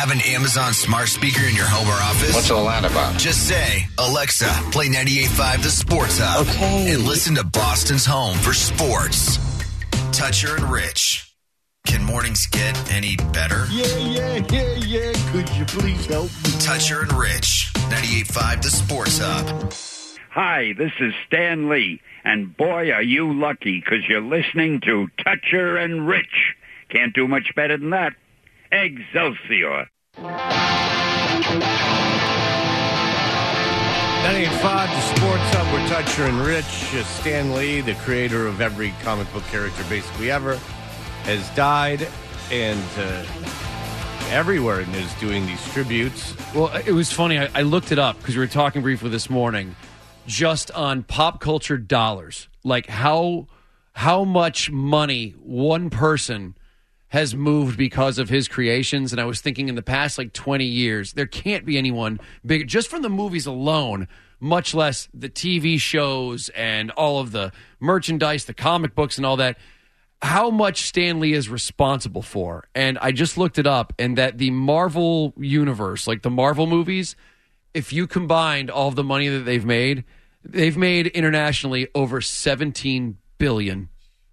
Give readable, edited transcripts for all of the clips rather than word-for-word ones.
Have an Amazon smart speaker in your home or office? What's all that about? Just say, Alexa, play 98.5 The Sports Hub. Okay. And listen to Boston's home for sports. Toucher and Rich. Can mornings get any better? Yeah. Could you please help me? Toucher and Rich. 98.5 The Sports Hub. Hi, this is Stan Lee, and boy, are you lucky because you're listening to Toucher and Rich. Can't do much better than that. Excelsior. 98.5, the Sports Hub. We're Toucher and Rich. Stan Lee, the creator of every comic book character basically ever, has died, and everywhere is doing these tributes. Well, it was funny. I looked it up because we were talking briefly this morning, just on pop culture dollars, like how much money one person has moved because of his creations. And I was thinking in the past, 20 years, there can't be anyone big, just from the movies alone, much less the TV shows and all of the merchandise, the comic books and all that, how much Stan Lee is responsible for. And I just looked it up, and that the Marvel universe, like the Marvel movies, if you combined all of the money that they've made internationally over $17 billion.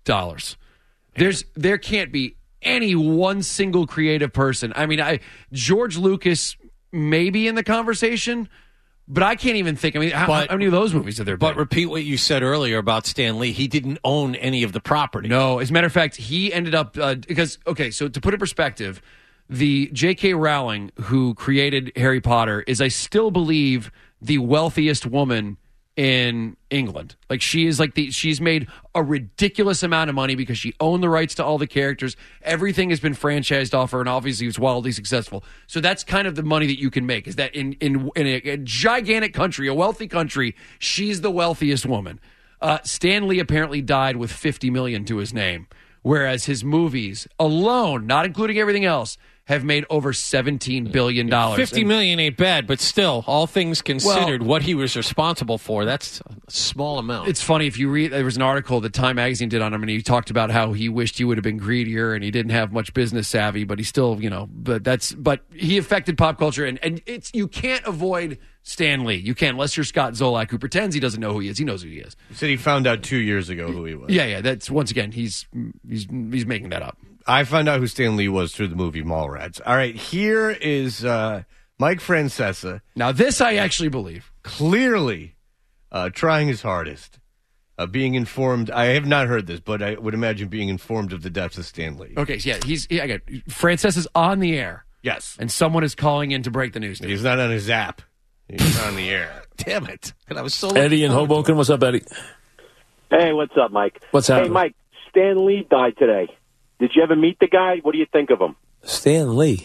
There can't be any one single creative person. I mean, George Lucas may be in the conversation, but I can't even think. I mean, how many of those movies have there been? But repeat what you said earlier about Stan Lee. He didn't own any of the property. No. As a matter of fact, he ended up because, okay, so to put it in perspective, the J.K. Rowling, who created Harry Potter, is, I still believe, the wealthiest woman in England. She's made a ridiculous amount of money because she owned the rights to all the characters. Everything has been franchised off her, and obviously it's wildly successful. So that's kind of the money that you can make, is that in a gigantic country, a wealthy country, she's the wealthiest woman. Stan Lee apparently died with $50 million to his name, whereas his movies alone, not including everything else, have made over $17 billion. $50 million ain't bad, but still, all things considered, what he was responsible for, that's a small amount. It's funny, if you read, there was an article that Time Magazine did on him, and he talked about how he wished he would have been greedier, and he didn't have much business savvy, but he still, but he affected pop culture, and you can't avoid Stan Lee. You can't, unless you're Scott Zolak, who pretends he doesn't know who he is. He knows who he is. He said he found out 2 years ago who he was. Yeah, that's, once again, he's making that up. I found out who Stan Lee was through the movie Mallrats. All right, here is Mike Francesa. Now, this I actually believe. Clearly trying his hardest, being informed. I have not heard this, but I would imagine being informed of the death of Stan Lee. Okay, so I got Francesa's on the air. Yes. And someone is calling in to break the news. He's not on his app. He's on the air. Damn it. And I was so Eddie in Hoboken. What's up, Eddie? Hey, what's up, Mike? What's happening? Hey, Mike, Stan Lee died today. Did you ever meet the guy? What do you think of him? Stan Lee.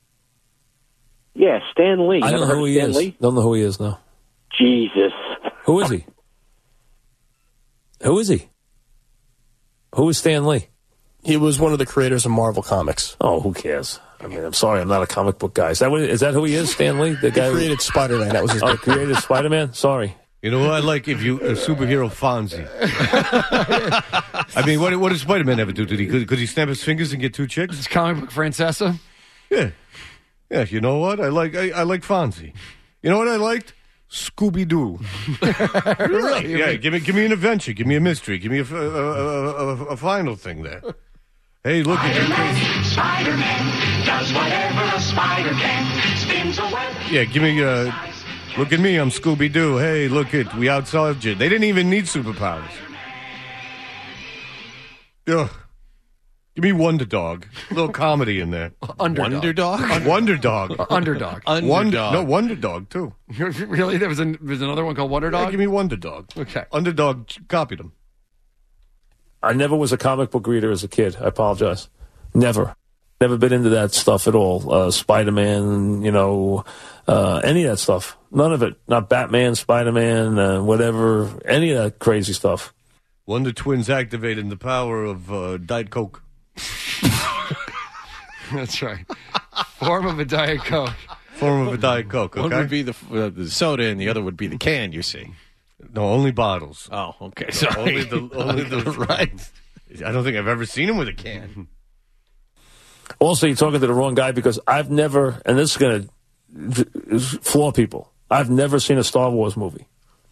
Yeah, Stan Lee. I don't know who he is. Don't know who he is, no. Jesus. Who is he? Who is he? Who is Stan Lee? He was one of the creators of Marvel Comics. Oh, who cares? I mean, I'm sorry, I'm not a comic book guy. Is that who he is, Stan Lee? The guy who created Spider-Man. That was his big created Spider-Man? Sorry. You know what I like? If you a superhero Fonzie. I mean, what did Spider-Man ever do? Could he snap his fingers and get two chicks? It's comic book Francesa. Yeah. You know what? I like Fonzie. You know what I liked? Scooby-Doo. Really? Yeah. Give me an adventure. Give me a mystery. Give me a final thing there. Hey, look at you. Spider-Man does whatever a spider can. Spins a web. Yeah, give me look at me, I'm Scooby-Doo. Hey, look it, we outsolved you. They didn't even need superpowers. Ugh. Give me Wonder Dog. A little comedy in there. Wonder Dog? Wonder Dog. Underdog. Wonder Dog, too. Really? There's another one called Wonder Dog? Yeah, give me Wonder Dog. Okay. Underdog copied him. I never was a comic book reader as a kid. I apologize. Never been into that stuff at all. Spider-Man, any of that stuff. None of it. Not Batman, Spider-Man, whatever, any of that crazy stuff. Wonder Twins activated the power of Diet Coke. That's right. Form of a Diet Coke. Form of a Diet Coke, okay? One would be the soda and the other would be the can, you see. No, only bottles. Oh, okay. No, Sorry. only the right. I don't think I've ever seen him with a can. Also, you're talking to the wrong guy because I've never, and this is going to floor people, I've never seen a Star Wars movie.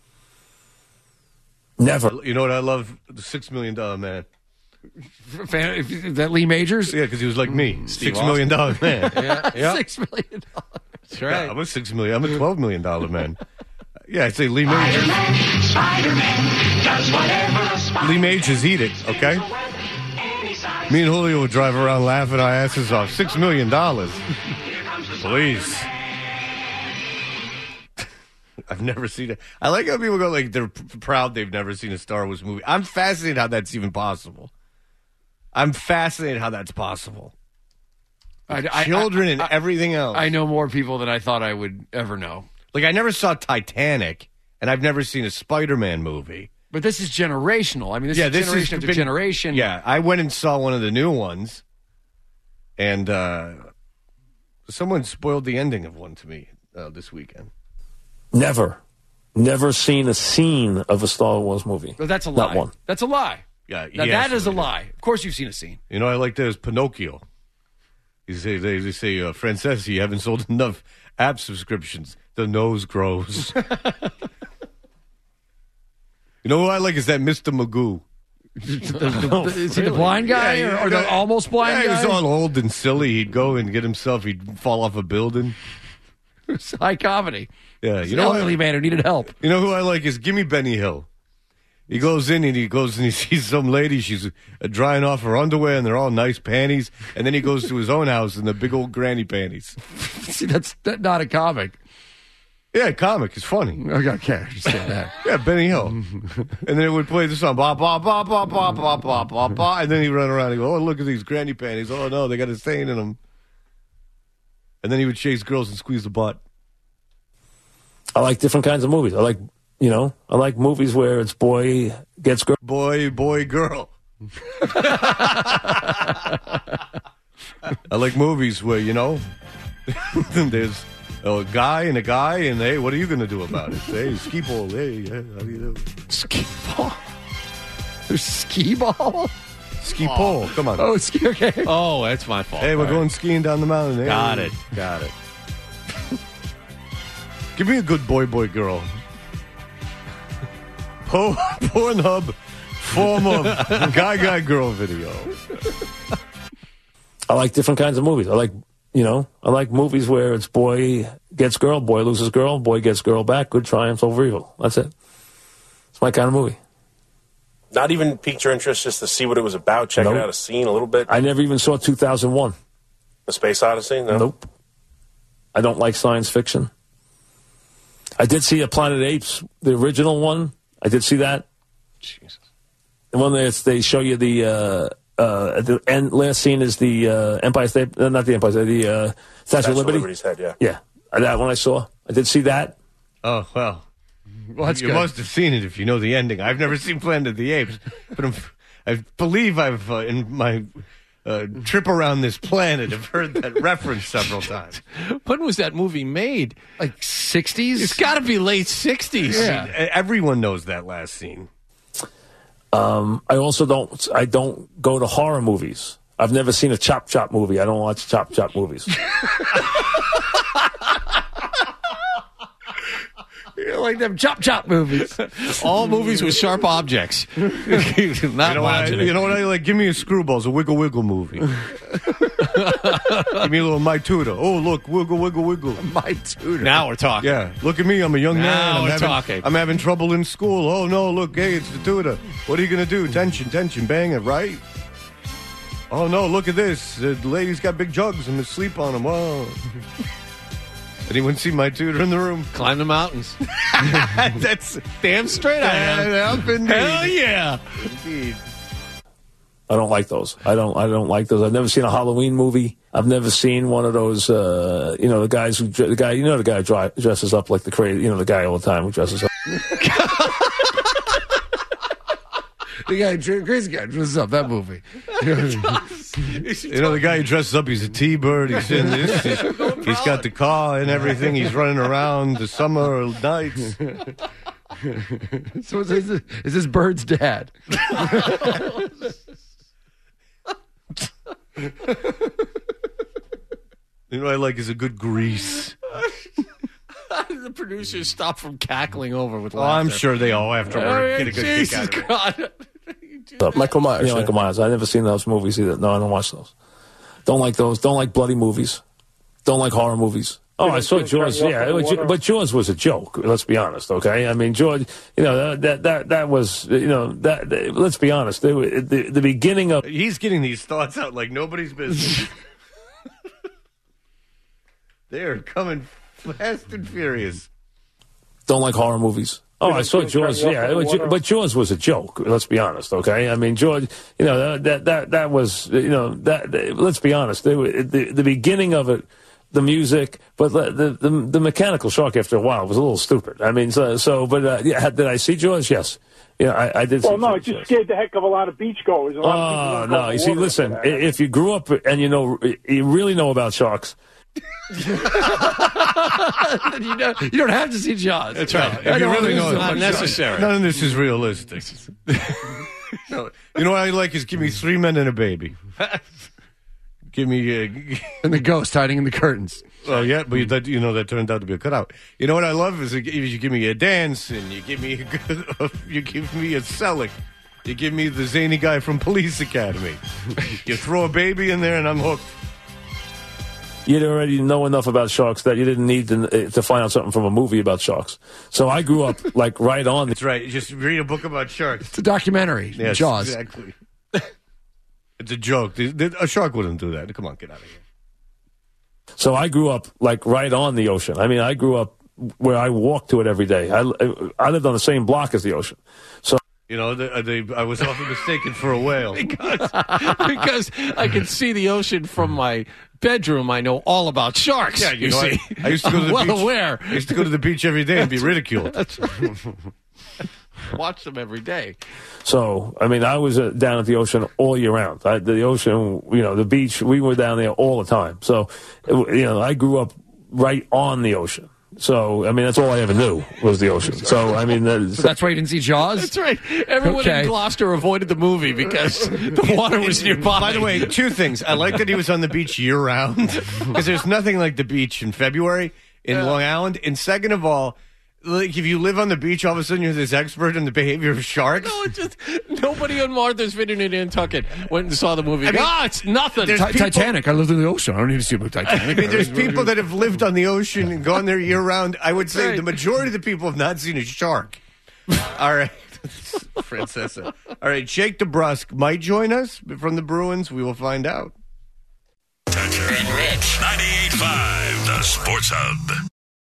Never. You know what I love? The $6 Million Man. That Lee Majors? Yeah, because he was like me. Steve $6 million man. Yeah. $6 million. That's right. Yeah, I'm a $6 million. I'm a $12 million man. Yeah, I'd say Lee Majors. Spider-Man does whatever a spider Lee Majors eat it, okay? Me and Julio would drive around laughing our asses off. $6 million. Please. I've never seen it. I like how people go like they're proud they've never seen a Star Wars movie. I'm fascinated how that's even possible. I'm fascinated how that's possible. Children and everything else. I know more people than I thought I would ever know. Like, I never saw Titanic, and I've never seen a Spider-Man movie. But this is generational. I mean, this is generation after generation. Yeah, I went and saw one of the new ones, and someone spoiled the ending of one to me this weekend. Never seen a scene of a Star Wars movie. But that's a lie. Not one. That's a lie. Yeah, now, that is a lie. Of course you've seen a scene. You know, I like that as Pinocchio. They say, Francesi, you haven't sold enough app subscriptions. The nose grows. You know who I like is that Mr. Magoo. Is he the blind guy or the almost blind guy? He was all old and silly. He'd go and get himself, he'd fall off a building. It's high comedy. Yeah, you know, elderly man who needed help. You know who I like is Gimme Benny Hill. He goes in and he sees some lady. She's drying off her underwear, and they're all nice panties. And then he goes to his own house in the big old granny panties. See, that's not a comic. Yeah, comic. It's funny. Okay, I understand that. Yeah, Benny Hill. And then it would play the song, ba ba ba ba ba ba ba ba ba, and then he'd run around and go, "Oh, look at these granny panties. Oh no, they got a stain in them." And then he would chase girls and squeeze the butt. I like different kinds of movies. I like movies where it's boy gets girl. Boy, girl. I like movies where, there's a guy, and hey, what are you going to do about it? Hey, ski ball. Hey, how do you do? Ski ball? There's ski ball? Ski pole. Come on. Oh, ski. Okay. Oh, that's my fault. Hey, we're going skiing down the mountain. Hey. Got it. Give me a good boy, girl. Pornhub form of guy, girl video. I like different kinds of movies. I like movies where it's boy gets girl, boy loses girl, boy gets girl back, good triumphs over evil. That's it. It's my kind of movie. Not even piqued your interest just to see what it was about, checking out a scene a little bit? I never even saw 2001. The Space Odyssey? No? Nope. I don't like science fiction. I did see a Planet of the Apes, the original one. I did see that. Jesus. The one that they show you at the end, last scene is the Empire State, not the Empire State, the Statue of Liberty. Liberty's head, yeah. Yeah, that one I saw. I did see that. Oh, well. That's you good. must have seen it if you know the ending. I've never seen Planet of the Apes, but I believe I've, in my trip around this planet, have heard that reference several times. When was that movie made? Like 60s? It's got to be late 60s. Yeah. Everyone knows that last scene. I also don't go to horror movies. I've never seen a Chop Chop movie. I don't watch Chop Chop movies. You like them chop movies. All movies with sharp objects. Not watching it. You know what I like? Give me a Screwballs, a Wiggle Wiggle movie. Give me a little My Tutor. Oh, look, Wiggle Wiggle Wiggle. My Tutor. Now we're talking. Yeah, look at me. I'm a young Now man. we're talking. I'm having trouble in school. Oh, no, look, hey, it's the tutor. What are you going to do? Tension, bang it, right? Oh, no, look at this. The lady's got big jugs. I'm asleep on them. Whoa. Anyone see My Tutor in the room? Climb the mountains. That's damn straight I am. Hell yeah. Indeed. I don't like those. I don't like those. I've never seen a Halloween movie. I've never seen one of those. The guy who dresses up like the crazy. The guy all the time who dresses up. The crazy guy dresses up. That movie. The guy who dresses up, he's a T-bird. He's in this. He's got the car and everything. He's running around the summer nights. So is this Bird's dad? You know what I like is a good grease. The producers stop from cackling over with Oh, laughter. I'm sure they all afterward get a good kick out of it. God. Michael Myers. Michael Myers. I've never seen those movies either. No, I don't watch those. Don't like those. Don't like bloody movies. Don't like horror movies. Oh, I saw Jaws. Yeah, but Jaws was a joke. Let's be honest, okay? I mean, Jaws. That was. Let's be honest. The beginning of. He's getting these thoughts out like nobody's business. They're coming fast and furious. Don't like horror movies. Oh, I saw Jaws. Yeah, but Jaws was a joke. Let's be honest, okay? I mean, Jaws. That was. Let's be honest. The beginning of it. The music, but the mechanical shark after a while was a little stupid. I mean, but did I see Jaws? Yes. Yeah, I did. Well, no, it just scared the heck of a lot of beachgoers. Oh, no. You see, listen, if you grew up and you really know about sharks. You don't have to see Jaws. That's right. If you really know, it's not necessary. None of this is realistic. You know what I like is give me 3 men and a baby. Give me and the ghost hiding in the curtains. Oh yeah, but that turned out to be a cutout. You know what I love is if you give me a dance and you give me a Selleck, you give me the zany guy from Police Academy. You throw a baby in there and I'm hooked. You already know enough about sharks that you didn't need to find out something from a movie about sharks. So I grew up like right on. That's right. Just read a book about sharks. It's a documentary. Yes, Jaws. Exactly. It's a joke. A shark wouldn't do that. Come on, get out of here. So I grew up like right on the ocean. I mean, I grew up where I walked to it every day. I lived on the same block as the ocean. So I was often mistaken for a whale because I can see the ocean from my bedroom. I know all about sharks. Yeah, you see. I used to go to the beach. Aware. I used to go to the beach every day and be ridiculed. That's right. Watch them every day. So, I mean, I was down at the ocean all year round. The ocean, the beach, we were down there all the time. So, I grew up right on the ocean. So, I mean, that's all I ever knew was the ocean. So, I mean... So that's why you didn't see Jaws? That's right. Everyone in Gloucester avoided the movie because the water was nearby. By the way, 2 things. I like that he was on the beach year-round because there's nothing like the beach in February in Long Island. And second of all, like if you live on the beach, all of a sudden you're this expert in the behavior of sharks. No, it's just nobody on Martha's Vineyard in Nantucket went and saw the movie. It's nothing. Titanic. I lived in the ocean. I don't need to see about Titanic. I mean, there's people that have lived on the ocean and gone there year round. I would say the majority of the people have not seen a shark. All right, Francesa. All right, Jake DeBrusk might join us from the Bruins. We will find out. Toucher and Rich. 98.5, the Sports Hub.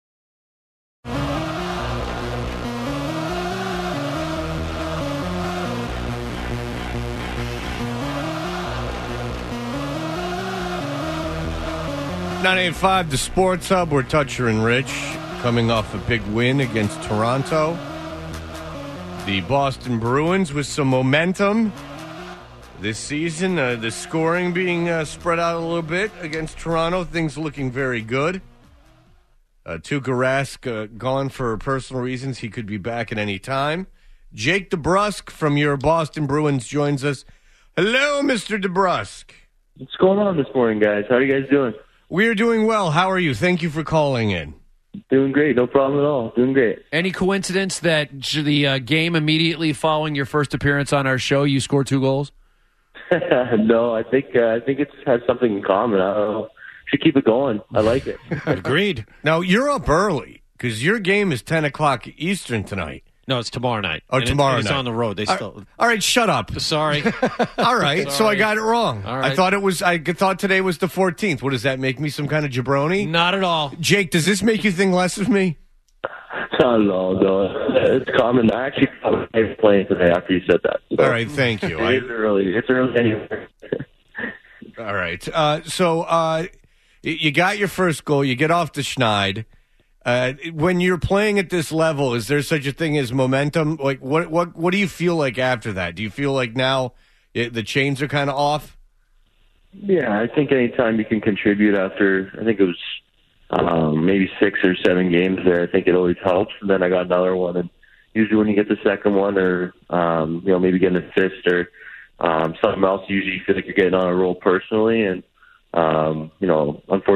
.985 the Sports Hub. We're Toucher and Rich, coming off a big win against Toronto. The Boston Bruins with some momentum this season. The scoring being spread out a little bit against Toronto. Things looking very good. Tuukka Rask gone for personal reasons. He could be back at any time. Jake DeBrusk from your Boston Bruins joins us. Hello, Mr. DeBrusk. What's going on this morning, guys? How are you guys doing? We're doing well. How are you? Thank you for calling in. Doing great. No problem at all. Doing great. Any coincidence that the game immediately following your first appearance on our show, you scored 2 goals? No, I think it has something in common. I don't know. Should keep it going. I like it. Agreed. Now, you're up early because your game is 10 o'clock Eastern tonight. No, it's tomorrow night. Oh, tomorrow night. It's on the road. They still. All right, shut up. Sorry. All right, Sorry. so I got it wrong. All right. I thought today was the 14th. What does that make me? Some kind of jabroni? Not at all. Jake, does this make you think less of me? No. It's common. I actually thought I was playing today after you said that. So. All right, thank you. It's early. It's early anyway. All right. So you got your first goal. You get off the schneid. When you're playing at this level, is there such a thing as momentum? Like, what do you feel like after that? Do you feel like now the chains are kind of off? Yeah, I think anytime you can contribute after, I think it was maybe 6 or 7 games there, I think it always helps. And then I got another one, and usually when you get the second one, or maybe get an assist or something else, usually you feel like you're getting on a roll personally. And unfortunately,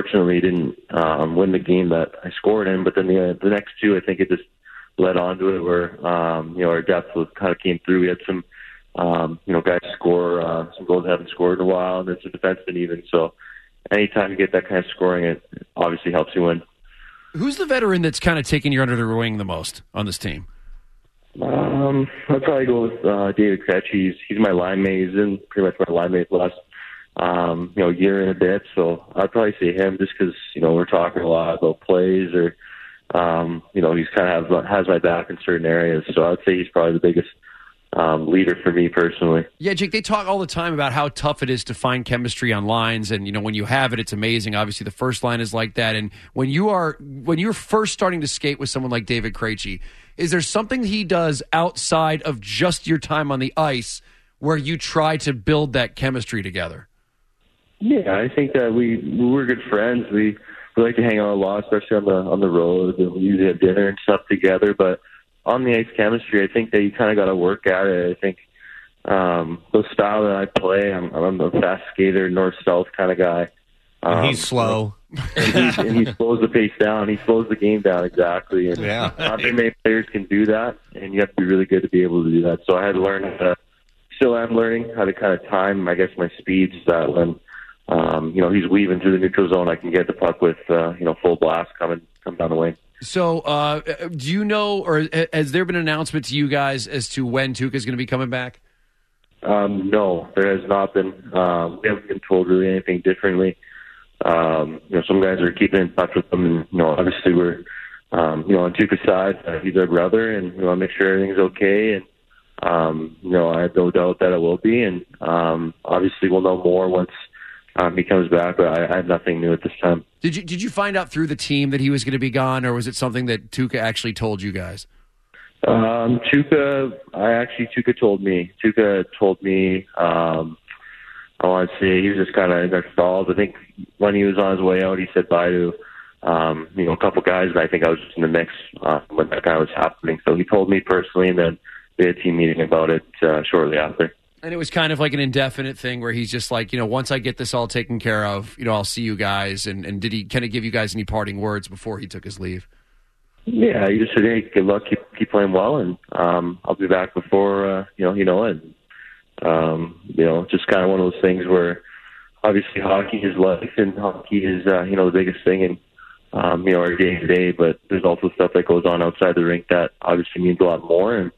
unfortunately didn't win the game that I scored in. But then the next two, I think it just led on to it where, our depth kind of came through. We had some, guys score some goals that haven't scored in a while, and then some defensemen even. So anytime you get that kind of scoring, it obviously helps you win. Who's the veteran that's kind of taking you under the wing the most on this team? I'd probably go with David Krejci. He's my line mate. He's been pretty much my line mate the last year and a bit. So I'd probably say him just because we're talking a lot about plays or he's kind of has my back in certain areas. So I'd say he's probably the biggest leader for me personally. Yeah, Jake, they talk all the time about how tough it is to find chemistry on lines, and when you have it, it's amazing. Obviously, the first line is like that, and when you're first starting to skate with someone like David Krejci, is there something he does outside of just your time on the ice where you try to build that chemistry together? Yeah, I think that we're good friends. We like to hang out a lot, especially on the road. We usually have dinner and stuff together, but on the ice chemistry, I think that you kind of got to work at it. I think the style that I play, I'm a fast skater, north-south kind of guy. And he's slow. and he slows the pace down. He slows the game down, exactly. And yeah. Not very many players can do that, and you have to be really good to be able to do that. So I had to learn still am learning how to kind of time, I guess, my speeds so that when, he's weaving through the neutral zone, I can get the puck with, full blast come down the wing. So, do you know, or has there been an announcement to you guys as to when Tuukka is going to be coming back? No, there has not been. We haven't been told really anything differently. Some guys are keeping in touch with them, and obviously we're, on Tuukka's side, he's our brother, and we want to make sure everything's okay. And I have no doubt that it will be, and obviously we'll know more once he comes back. But I have nothing new at this time. Did you find out through the team that he was going to be gone, or was it something that Tuukka actually told you guys? Tuukka told me. Tuukka told me. I want to say he was just kind of in their stalls. I think when he was on his way out, he said bye to a couple guys, and I think I was just in the mix when that guy was happening. So he told me personally, and then we had a team meeting about it shortly after. And it was kind of like an indefinite thing where he's just like, once I get this all taken care of, I'll see you guys. And did he kind of give you guys any parting words before he took his leave? Yeah, he just said, hey, good luck, keep playing well, and I'll be back before, it. Just kind of one of those things where obviously hockey is life, and hockey is, the biggest thing in, our day-to-day, but there's also stuff that goes on outside the rink that obviously means a lot more. And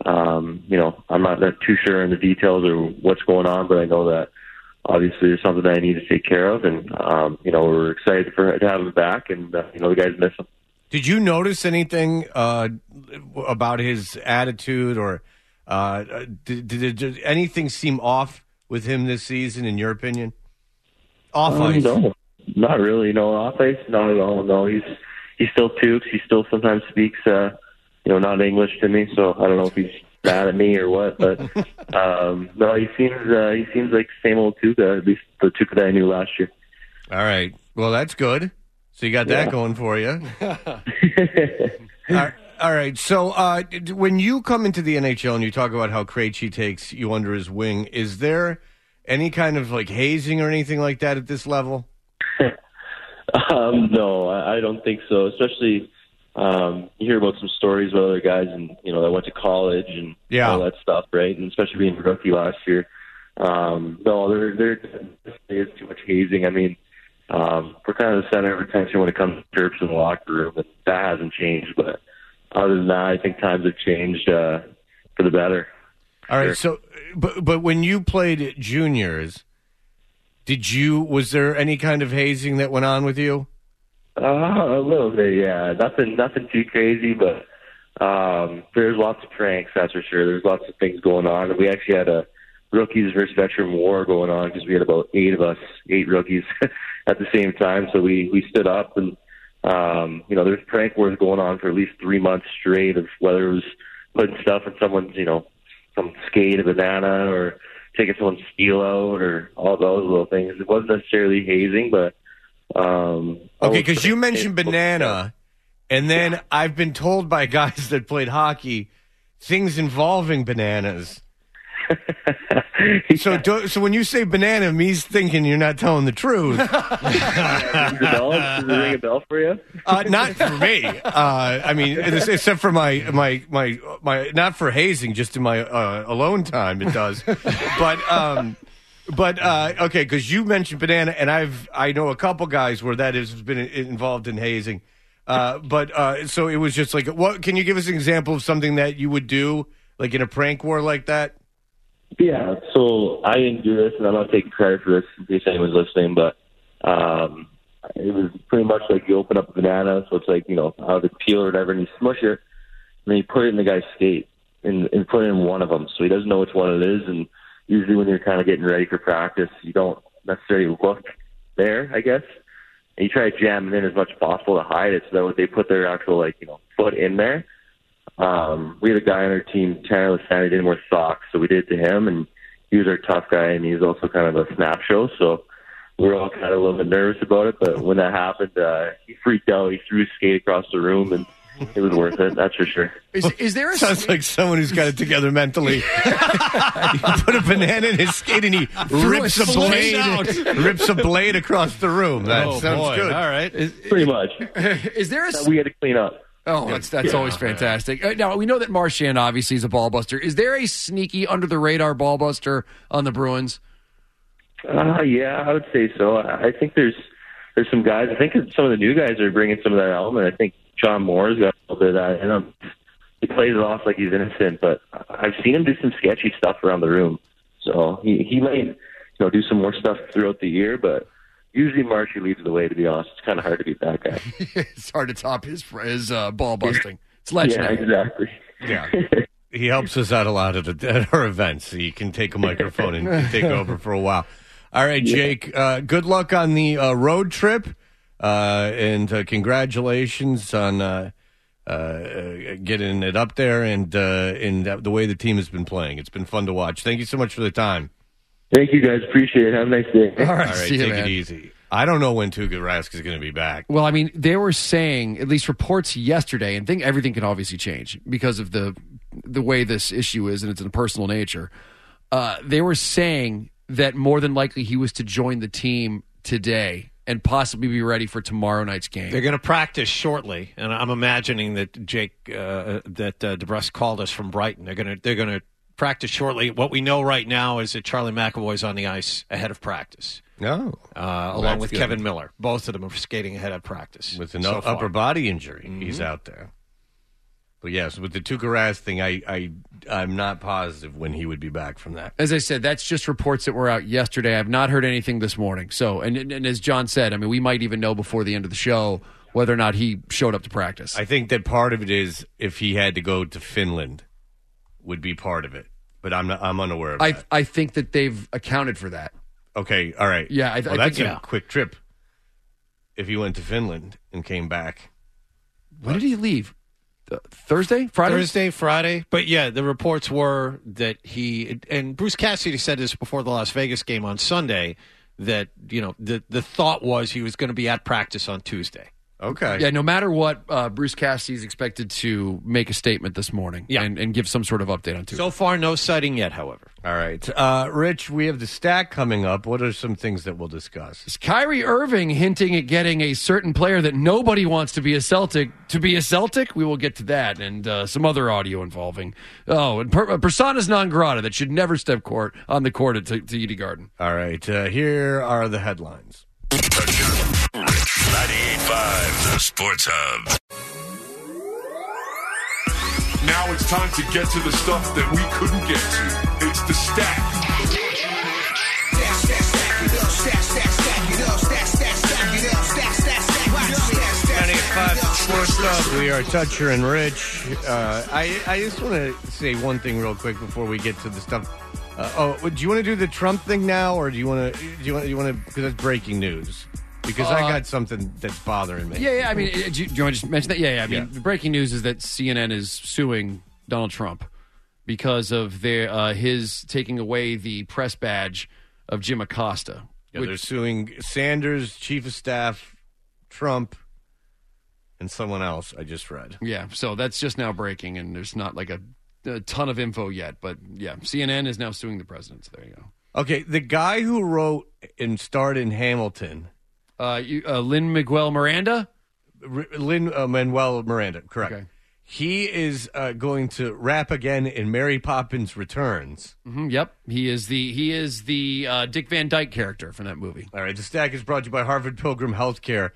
I'm not too sure in the details or what's going on, but I know that obviously there's something that I need to take care of, and we're excited to have him back, and the guys miss him. Did you notice anything about his attitude, or did anything seem off with him this season, in your opinion? Off ice? No, not really. No, off ice, not at all. No, he's still Tukes. He still sometimes speaks, not English to me. So I don't know if he's mad at me or what. But no, he seems like the same old Tuukka, at least the Tuukka that I knew last year. All right. Well, that's good. So you got that going for you. All right. So when you come into the NHL and you talk about how Krejci takes you under his wing, is there any kind of like hazing or anything like that at this level? No, I don't think so. Especially you hear about some stories about other guys and that went to college and all that stuff, right? And especially being a rookie last year. No, there is too much hazing. I mean, we're kind of the center of attention when it comes to chirps in the locker room, and that hasn't changed. But other than that, I think times have changed for the better. All right. So, but when you played juniors, was there any kind of hazing that went on with you? A little bit, yeah. Nothing too crazy, but there's lots of pranks, that's for sure. There's lots of things going on. And we actually had a rookies versus veteran war going on because we had about 8 rookies at the same time. So we stood up, and there's prank wars going on for at least 3 months straight of whether it was putting stuff in someone's, some skate, a banana, or taking someone's steel out, or all those little things. It wasn't necessarily hazing, but okay, because you mentioned banana, and then I've been told by guys that played hockey things involving bananas. So when you say banana, me's thinking you're not telling the truth. Does it ring a bell for you? Not for me. I mean, except for my not for hazing, just in my alone time, it does. But okay, because you mentioned banana, and I know a couple guys where that has been involved in hazing. So it was just like, what? Can you give us an example of something that you would do, like in a prank war like that? Yeah, so I didn't do this, and I'm not taking credit for this in case anyone's listening, but it was pretty much like you open up a banana, so it's like, out of the peel or whatever, and you smush it, and then you put it in the guy's skate and put it in one of them, so he doesn't know which one it is, and usually when you're kind of getting ready for practice, you don't necessarily look there, I guess, and you try to jam it in as much as possible to hide it, so that they put their actual, foot in there. We had a guy on our team, Tanner Lissani, didn't wear socks, so we did it to him, and he was our tough guy, and he was also kind of a snap show, so we were all kind of a little bit nervous about it, but when that happened, he freaked out. He threw his skate across the room, and it was worth it, that's for sure. Is there a... Sounds like someone who's got it together mentally. He put a banana in his skate, and he rips a blade across the room. That sounds good. All right. Pretty much. Is there a... We had to clean up. Oh, that's always fantastic. Now, we know that Marchand obviously is a ball buster. Is there a sneaky, under-the-radar ball buster on the Bruins? Yeah, I would say so. I think there's some guys. I think some of the new guys are bringing some of that element. I think John Moore's got a little bit of that in him. He plays it off like he's innocent, but I've seen him do some sketchy stuff around the room. So he might do some more stuff throughout the year, but usually Marshy leads the way, to be honest. It's kind of hard to beat that guy. It's hard to top his ball busting. It's legendary. Yeah, exactly. Yeah. He helps us out a lot at our events. So you can take a microphone and take over for a while. All right, Jake, good luck on the road trip, and congratulations on getting it up there and in the way the team has been playing. It's been fun to watch. Thank you so much for the time. Thank you, guys. Appreciate it. Have a nice day. All right, take it easy. I don't know when Tuukka Rask is going to be back. Well, I mean, they were saying, at least reports yesterday, and everything can obviously change because of the way this issue is, and it's in a personal nature. They were saying that more than likely he was to join the team today and possibly be ready for tomorrow night's game. They're going to practice shortly, and I'm imagining that Jake, DeBrusk called us from Brighton. They're going to practice shortly. What we know right now is that Charlie McAvoy's on the ice ahead of practice. Oh, along with Kevin Miller. Both of them are skating ahead of practice. With an upper body injury, he's out there. But yes, with the Tuukka Rask thing, I'm not positive when he would be back from that. As I said, that's just reports that were out yesterday. I've not heard anything this morning. So, and as John said, I mean, we might even know before the end of the show whether or not he showed up to practice. I think that part of it is if he had to go to Finland would be part of it. But I'm unaware of that. I think that they've accounted for that. Okay, all right. Yeah, that's a quick trip. If he went to Finland and came back. When did he leave? Thursday? Friday? Thursday, Friday. But yeah, the reports were that and Bruce Cassidy said this before the Las Vegas game on Sunday, that, the thought was he was going to be at practice on Tuesday. Okay. Yeah, no matter what, Bruce Cassidy is expected to make a statement this morning and give some sort of update on Tuesday. So far, no sighting yet, however. All right. Rich, we have the stack coming up. What are some things that we'll discuss? Is Kyrie Irving hinting at getting a certain player that nobody wants to be a Celtic to be a Celtic? We will get to that and some other audio involving. and personas non grata that should never step on the court at TD Garden. All right. Here are the headlines. 98.5, the Sports Hub. Now it's time to get to the stuff that we couldn't get to. It's the stack. 98.5, the Sports Hub. We are Toucher and Rich. I just want to say one thing real quick before we get to the stuff. Do you want to do the Trump thing now, or do you want to? Because that's breaking news. Because I got something that's bothering me. Yeah. I mean, do you want to just mention that? Yeah. I mean, the breaking news is that CNN is suing Donald Trump because of his taking away the press badge of Jim Acosta. Yeah, they're suing Sanders, Chief of Staff, Trump, and someone else I just read. Yeah, so that's just now breaking, and there's a ton of info yet. But yeah, CNN is now suing the president. So there you go. Okay, the guy who wrote and starred in Hamilton, Lin-Manuel Miranda. Manuel Miranda, correct. Okay. He is going to rap again in Mary Poppins Returns. Mm-hmm, yep, he is the Dick Van Dyke character from that movie. All right, the stack is brought to you by Harvard Pilgrim Healthcare.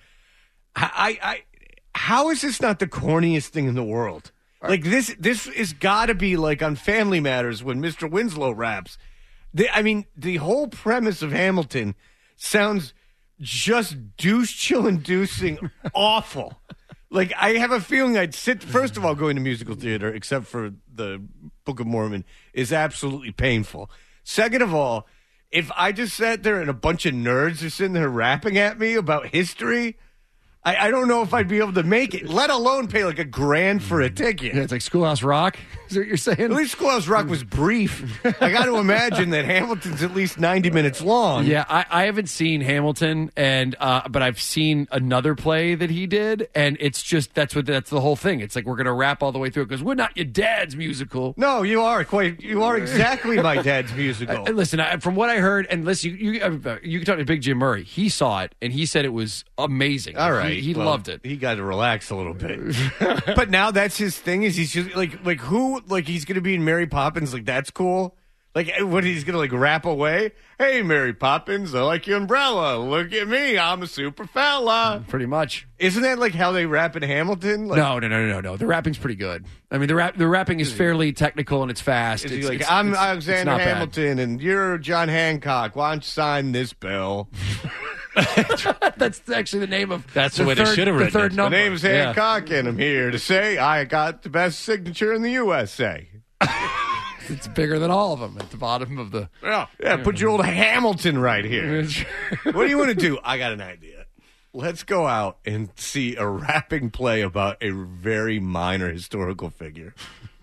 How is this not the corniest thing in the world? Like this has got to be like on Family Matters when Mr. Winslow raps. The whole premise of Hamilton sounds just douche-chill-inducing awful. Like, I have a feeling I'd sit... First of all, going to musical theater, except for the Book of Mormon, is absolutely painful. Second of all, if I just sat there and a bunch of nerds are sitting there rapping at me about history... I don't know if I'd be able to make it, let alone pay like $1,000 for a ticket. Yeah, it's like Schoolhouse Rock. Is that what you're saying? At least Schoolhouse Rock was brief. I got to imagine that Hamilton's at least 90 minutes long. Yeah, I haven't seen Hamilton, and but I've seen another play that he did, and it's just that's the whole thing. It's like we're gonna rap all the way through it because we're not your dad's musical. No, you are exactly my dad's musical. Listen, from what I heard, and listen, you can talk to Big Jim Murray. He saw it, and he said it was amazing. All right. He loved it. He got to relax a little bit. But now that's his thing. Is he's just like who? Like he's going to be in Mary Poppins. Like that's cool. Like what? He's going to like rap away. Hey, Mary Poppins, I like your umbrella. Look at me, I'm a super fella. Pretty much. Isn't that like how they rap in Hamilton? Like, No. The rapping's pretty good. I mean, the rapping is fairly technical and it's fast. Is he like, I'm Alexander Hamilton and you're John Hancock. Why don't you sign this bill? That's actually the name of that's the way they should have written third it. number. My name's Hancock, and I'm here to say I got the best signature in the USA. It's bigger than all of them at the bottom of the. Yeah. Put your old Hamilton right here. What do you want to do? I got an idea. Let's go out and see a rapping play about a very minor historical figure.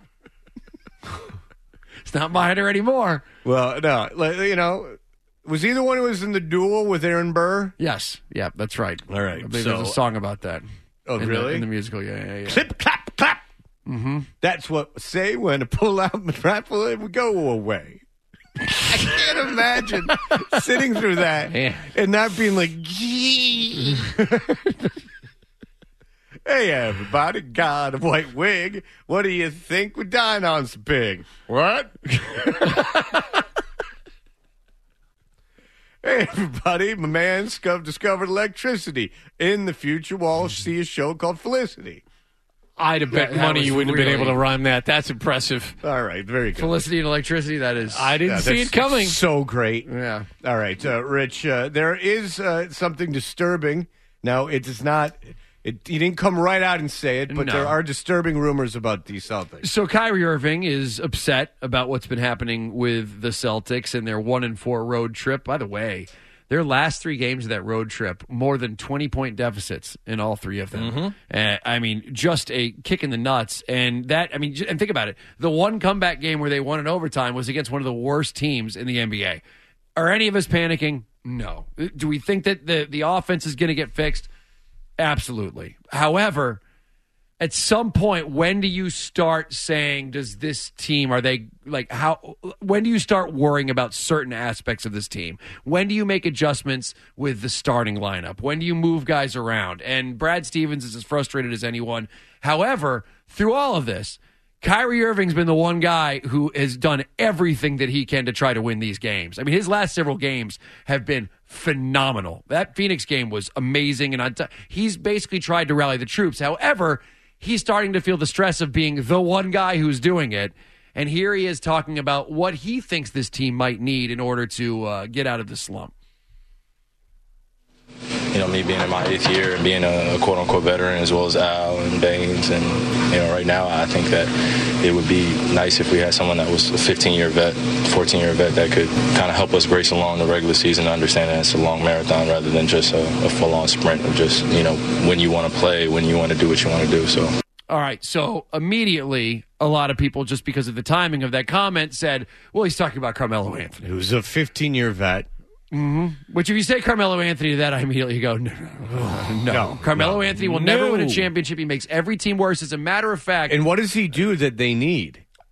It's not minor anymore. Well, no, was he the one who was in the duel with Aaron Burr? Yes. Yeah, that's right. All right. I believe there's a song about that. Oh, really? In the musical, yeah. Clip, clap, clap. Mm-hmm. That's what I say when I pull out my rifle and we go away. I can't imagine sitting through that and not being like, gee. Hey, everybody, got a white wig. What do you think? We're dying on some pig. What? Hey, everybody, my man discovered electricity. In the future, we'll all see a show called Felicity. I'd have bet money you wouldn't have been able to rhyme that. That's impressive. All right, very good. Felicity and electricity, that is. I didn't see it coming. So great. Yeah. All right, Rich, there is something disturbing. Now, it is not... he didn't come right out and say it, but there are disturbing rumors about the Celtics. So Kyrie Irving is upset about what's been happening with the Celtics and their 1-4 road trip. By the way, their last 3 games of that road trip, more than 20-point deficits in all 3 of them. Mm-hmm. Just a kick in the nuts. And and think about it. The one comeback game where they won in overtime was against one of the worst teams in the NBA. Are any of us panicking? No. Do we think that the offense is going to get fixed? Absolutely. However, at some point, when do you start saying, does this team, when do you start worrying about certain aspects of this team? When do you make adjustments with the starting lineup? When do you move guys around? And Brad Stevens is as frustrated as anyone. However, through all of this, Kyrie Irving's been the one guy who has done everything that he can to try to win these games. I mean, his last several games have been phenomenal. That Phoenix game was amazing, and he's basically tried to rally the troops. However, he's starting to feel the stress of being the one guy who's doing it, and here he is talking about what he thinks this team might need in order to get out of the slump. Me being in my 8th year and being a quote-unquote veteran as well as Al and Baines, and right now I think that it would be nice if we had someone that was a 15-year vet, 14-year vet that could kind of help us race along the regular season, understand that it's a long marathon rather than just a full-on sprint of just, when you want to play, when you want to do what you want to do. So. All right, so immediately a lot of people, just because of the timing of that comment, said, well, he's talking about Carmelo Anthony. Who's a 15-year vet. Mm-hmm. Which, if you say Carmelo Anthony to that, I immediately go, no. Carmelo Anthony will never win a championship. He makes every team worse. As a matter of fact. And what does he do that they need?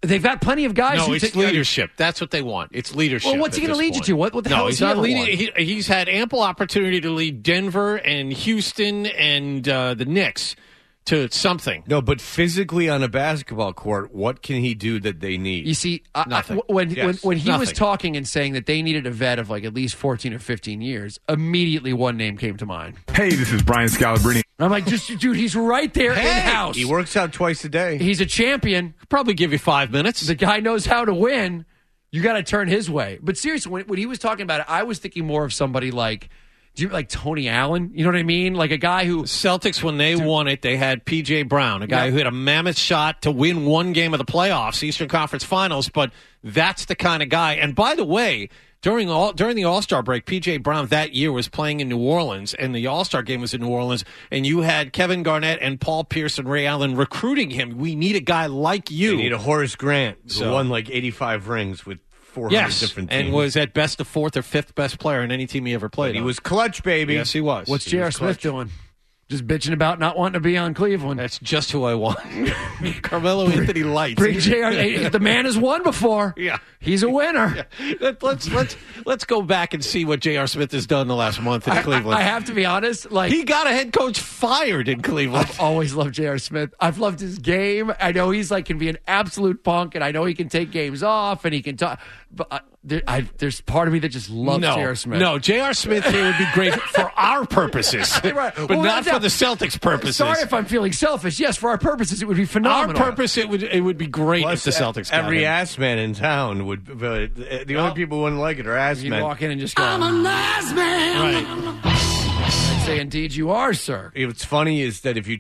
They've got plenty of guys. No, who it's leadership. That's what they want. It's leadership. Well, what's he going to lead you to? What the hell is he's he not ever leading. won? He's had ample opportunity to lead Denver and Houston and the Knicks to something. No, but physically on a basketball court, what can he do that they need? You see, Nothing. when he was Nothing. talking and saying that they needed a vet of like at least 14 or 15 years, immediately one name came to mind. Hey, this is Brian Scalabrine. I'm like, dude, he's right there in-house. He works out twice a day. He's a champion. Probably give you 5 minutes. The guy knows how to win. You got to turn his way. But seriously, when he was talking about it, I was thinking more of somebody like Tony Allen. You know what I mean? Like a guy who Celtics, when they won it, they had P.J. Brown, a guy who had a mammoth shot to win one game of the playoffs, Eastern Conference Finals. But that's the kind of guy. And by the way, during the All-Star break, P.J. Brown that year was playing in New Orleans, and the All-Star game was in New Orleans, and you had Kevin Garnett and Paul Pierce and Ray Allen recruiting him. We need a guy like you. They need a Horace Grant who won like 85 rings with 400 different teams. And was at best the fourth or fifth best player in any team he ever played. He was clutch, baby. Yes, he was. What's J.R. Smith doing? Just bitching about not wanting to be on Cleveland. That's just who I want. Carmelo Anthony Lights. Bring J.R. The man has won before. Yeah. He's a winner. Yeah. Let's go back and see what J.R. Smith has done the last month in Cleveland. I have to be honest. Like, he got a head coach fired in Cleveland. I've always loved J.R. Smith. I've loved his game. I know he's like can be an absolute punk, and I know he can take games off, and he can talk. But there's part of me that just loves J.R. Smith. No, J.R. Smith here would be great for our purposes, right. but Well, not for the Celtics' purposes. Sorry if I'm feeling selfish. Yes, for our purposes, it would be phenomenal. Our purpose, it would be great Plus, if the Celtics got every him. ass man in town would. The only people who wouldn't like it are ass You men. walk in and just go, I'm a nice man. Right. I'd say, indeed, you are, sir. What's funny is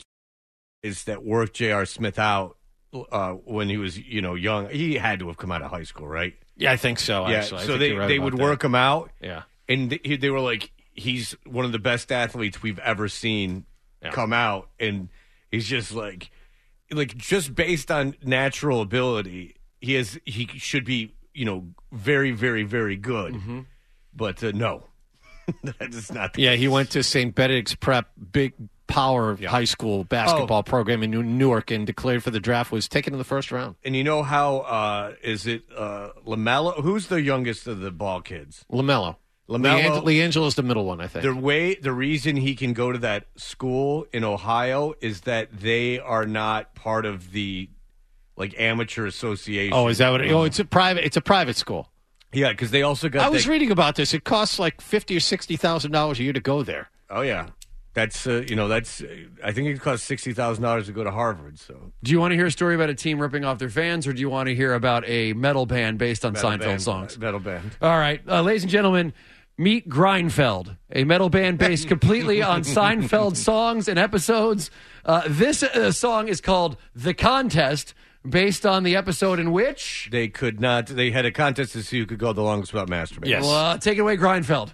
that worked J.R. Smith out when he was young. He had to have come out of high school, right? Yeah, I think so. Yeah, Actually, so they would work him out. Yeah, and they were like, he's one of the best athletes we've ever seen come out, and he's just like just based on natural ability, he should be very, very, very good. Mm-hmm. But no, that is not. The he went to St. Benedict's Prep, big power high school basketball program in Newark, and declared for the draft, was taken in the first round. And you know how is it LaMelo? Who's the youngest of the ball kids? LaMelo. LiAngelo's the middle one, I think. The reason he can go to that school in Ohio is that they are not part of the amateur association. Oh, is that what? It's a private school. Yeah, because they also got. I was reading about this. It costs like $50,000 or $60,000 a year to go there. Oh yeah, that's I think it costs $60,000 to go to Harvard. So, do you want to hear a story about a team ripping off their fans, or do you want to hear about a metal band based on Seinfeld songs? Metal band. All right, ladies and gentlemen. Meet Grindfeld, a metal band based completely on Seinfeld songs and episodes. This song is called The Contest, based on the episode in which they had a contest to see who could go the longest without masturbating. Yes. Well, take it away, Grindfeld.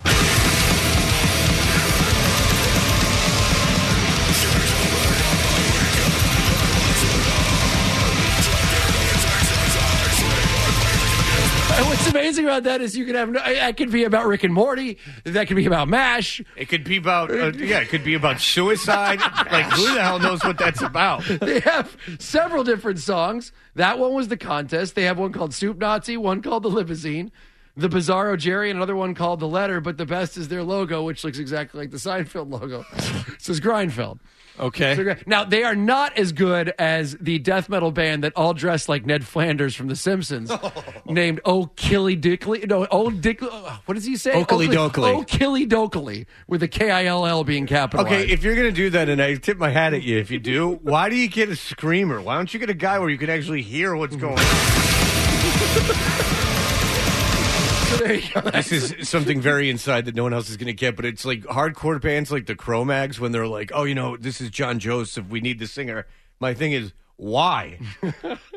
What's amazing about that is you can have that could be about Rick and Morty, that could be about MASH. It could be about it could be about suicide. Like who the hell knows what that's about? They have several different songs. That one was The Contest. They have one called Soup Nazi, one called The Limousine, The Bizarro Jerry, and another one called The Letter. But the best is their logo, which looks exactly like the Seinfeld logo. It says Grindfeld. Okay. So, now, they are not as good as the death metal band that all dressed like Ned Flanders from The Simpsons, named O'Killy Dickley. No, what does he say? Oakley Dokley. O'Killy Dokley, with a Kill being capitalized. Okay, if you're going to do that, and I tip my hat at you if you do, why do you get a screamer? Why don't you get a guy where you can actually hear what's going on? There you go. This is something very inside that no one else is going to get, but it's like hardcore bands like the Cro-Mags when they're like, oh, this is John Joseph, we need the singer. My thing is, why?